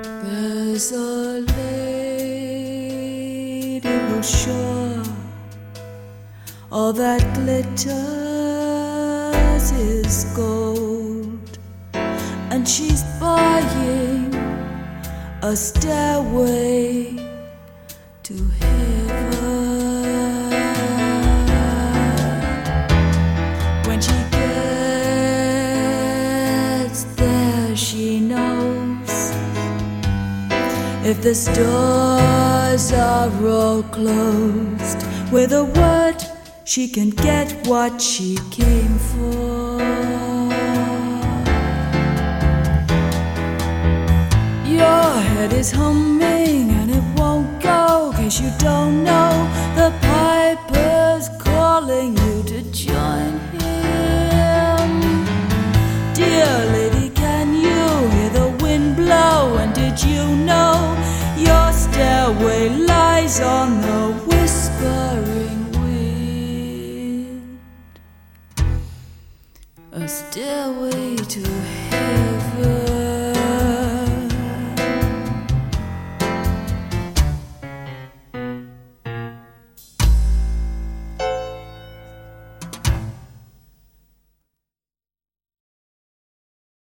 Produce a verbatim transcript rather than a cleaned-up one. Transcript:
There's a lady who's sure all that glitters is gold, and she's buying a stairway to heaven. When she gets there, she knows if the stores are all closed, with a word she can get what she came for. Your head is humming and it won't go, 'cause you don't know the piper's calling you to join him. Dear lady, can you hear the wind blow? And did you know your stairway lies on the whispering wind? A stairway to heaven.